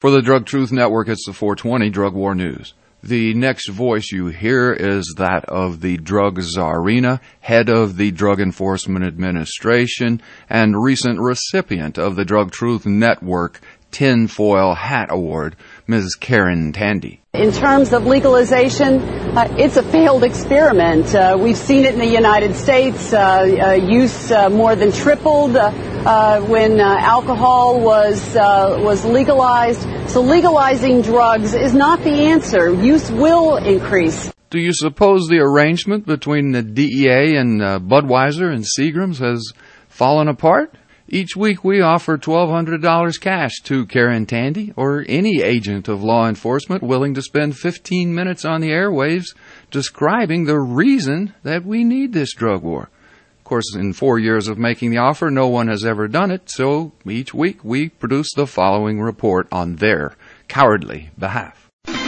For the Drug Truth Network, it's the 420 Drug War News. The next voice you hear is that of the drug czarina, head of the Drug Enforcement Administration, and recent recipient of the Drug Truth Network Tinfoil Hat Award, Ms. Karen Tandy. In terms of legalization, it's a failed experiment. We've seen it in the United States. Use more than tripled when alcohol was legalized. So legalizing drugs is not the answer. Use will increase. Do you suppose the arrangement between the DEA and Budweiser and Seagram's has fallen apart? Each week we offer $1,200 cash to Karen Tandy or any agent of law enforcement willing to spend 15 minutes on the airwaves describing the reason that we need this drug war. Of course, in 4 years of making the offer, no one has ever done it, so each week we produce the following report on their cowardly behalf.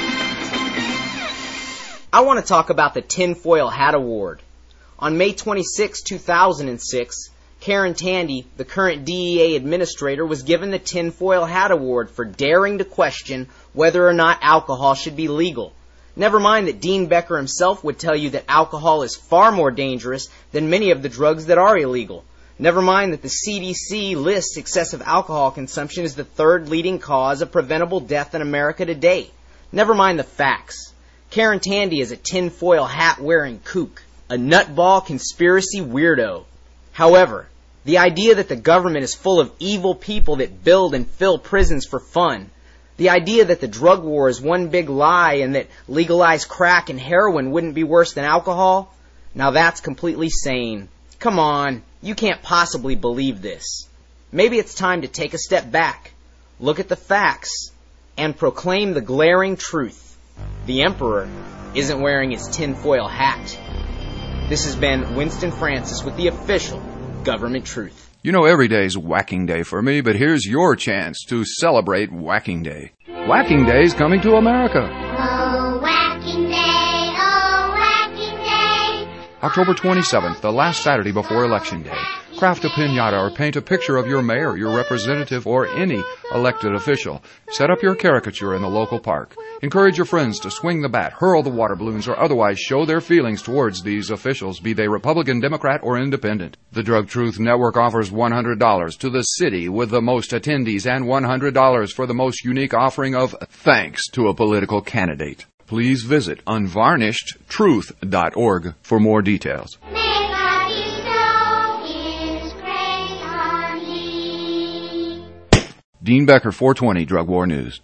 I want to talk about the Tinfoil Hat Award. On May 26, 2006, Karen Tandy, the current DEA administrator, was given the Tinfoil Hat Award for daring to question whether or not alcohol should be legal. Never mind that Dean Becker himself would tell you that alcohol is far more dangerous than many of the drugs that are illegal. Never mind that the CDC lists excessive alcohol consumption as the third leading cause of preventable death in America today. Never mind the facts. Karen Tandy is a tinfoil hat-wearing kook, a nutball conspiracy weirdo. However, the idea that the government is full of evil people that build and fill prisons for fun, the idea that the drug war is one big lie and that legalized crack and heroin wouldn't be worse than alcohol, now that's completely sane. Come on, you can't possibly believe this. Maybe it's time to take a step back, look at the facts, and proclaim the glaring truth. The Emperor isn't wearing his tinfoil hat. This has been Winston Francis with the official Government Truth. You know, every day's Whacking Day for me, but here's your chance to celebrate Whacking Day. Whacking Day's coming to America. Oh, Whacking Day, oh, Whacking Day. October 27th, the last Saturday before Election Day. Craft a piñata or paint a picture of your mayor, your representative, or any elected official. Set up your caricature in the local park. Encourage your friends to swing the bat, hurl the water balloons, or otherwise show their feelings towards these officials, be they Republican, Democrat, or Independent. The Drug Truth Network offers $100 to the city with the most attendees and $100 for the most unique offering of thanks to a political candidate. Please visit unvarnishedtruth.org for more details. Dean Becker, 420 Drug War News.